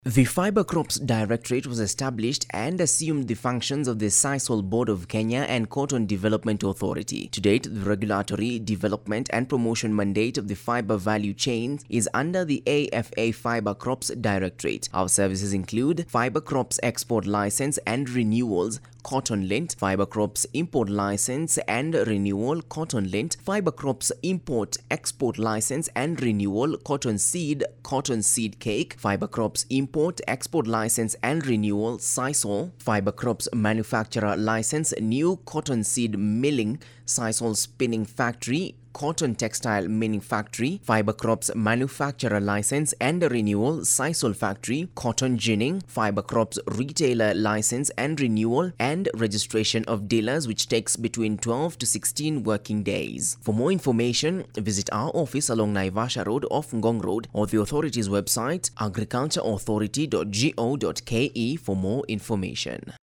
The Fibre Crops Directorate was established and assumed the functions of the Sisal Board of Kenya and Cotton Development Authority. To date, the regulatory, development and promotion mandate of the fibre value chain is under the AFA Fibre Crops Directorate. Our services include Fibre Crops Export License and Renewals, Cotton Lint, Fibre Crops Import License and Renewal, Cotton Lint, Fibre Crops Import Export License and Renewal, Cotton Seed Cake, Fibre Crops Import Export License and Renewal, Sisal, Fibre Crops Manufacturer License, New Cotton Seed Milling, Sisal Spinning Factory, Cotton Textile Milling Factory, Fibre Crops Manufacturer License and Renewal, Sisal Factory, Cotton Ginning, Fibre Crops Retailer License and Renewal and Registration of Dealers, which takes between 12 to 16 working days. For more information, visit our office along Naivasha Road off Ngong Road or the authority's website agricultureauthority.go.ke for more information.